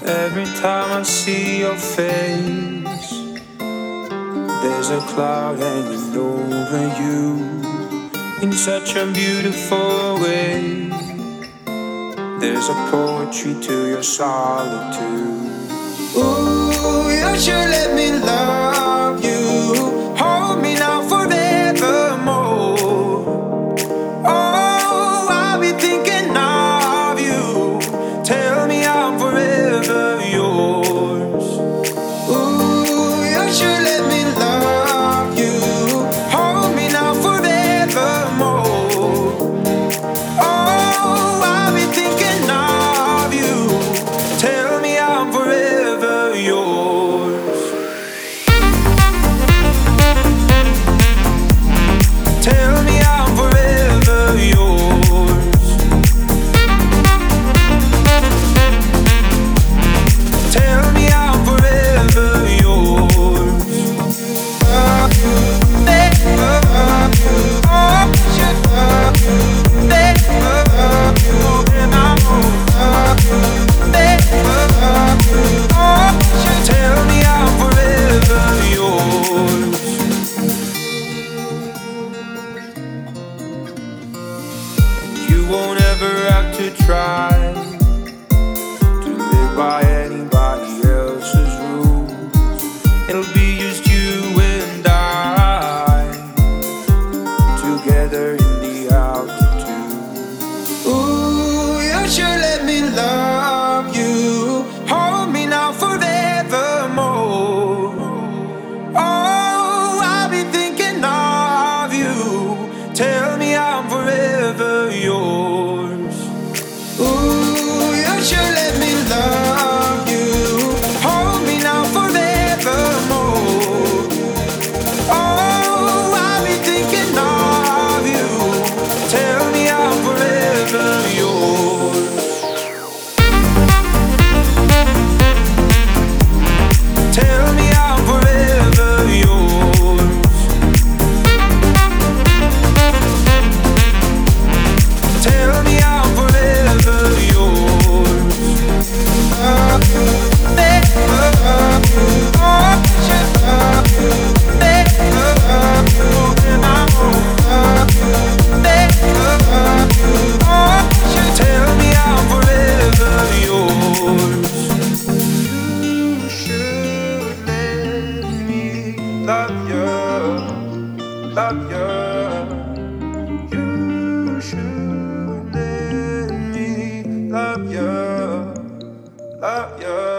Every time I see your face, there's a cloud hanging over you in such a beautiful way. There's a poetry to your solitude. Ooh, you should let me love you. Hold me now forevermore. Oh, I'll be thinking of you. Tell me I'm forever yours. Ooh, you should let me love you. Hold me now forevermore. Oh, I'll be thinking of you. Tell me I'm forever yours. Tell me I'm forever yours. Tell me I'm forever yours. Love you, love you, oh, should love you, love you, and I won't love you, love you, oh, should tell me I'm forever yours. You won't ever have to try to live by anybody else's rules. It'll be just you and I together in the altitude. Ooh, you should let me love you. Hold me now forevermore. Oh, I'll be thinking of you. Tell me I'm forever yours. Ooh, you should let me love you. Hold me now forevermore. Oh, I'll be thinking of you. Tell me I'm forever yours. Tell me I'm forever yours. Tell me I'm forever yours. Love you, love you, oh, should love you, love you, and I won't love you, love you, oh, should tell me I'm forever yours. You should let me love you, love you. You should let me love you, love you.